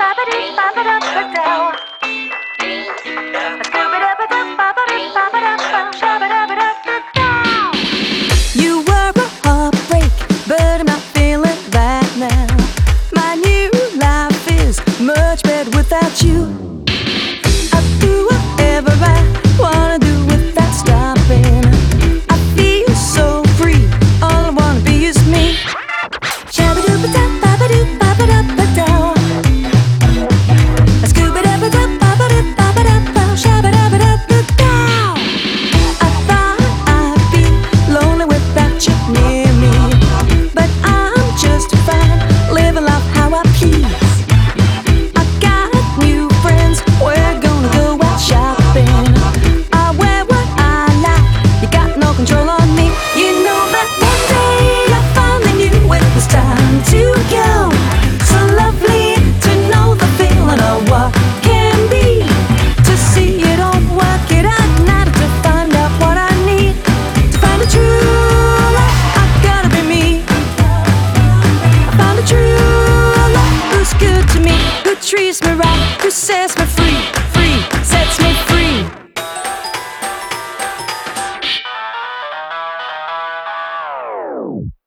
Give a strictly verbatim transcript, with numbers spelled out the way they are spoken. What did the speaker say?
You were a heartbreak, but I'm not feeling that now. My new life is much better without you. I'll do whatever I wanna do without stopping. I feel so free, all I wanna be is me. Shabba-doo-ba-da-ba-ba-doo-ba-ba-da-ba-da. Scooba-dabba-dabba-ba-da-ba-ba-da-ba, shabba-dabba-da-ba-da. I thought I'd be lonely without you near me, but I'm just fine, living life how I please. I got new friends, we're gonna go out shopping. I wear what I like, you got no control on me. You know that one day I finally knew it was time to go. So lovely to know the feeling of what can be, to see it all work it out now, to find out what I need, to find a true love. I gotta be me. I found a true love who's good to me, who treats me right, who sets me free.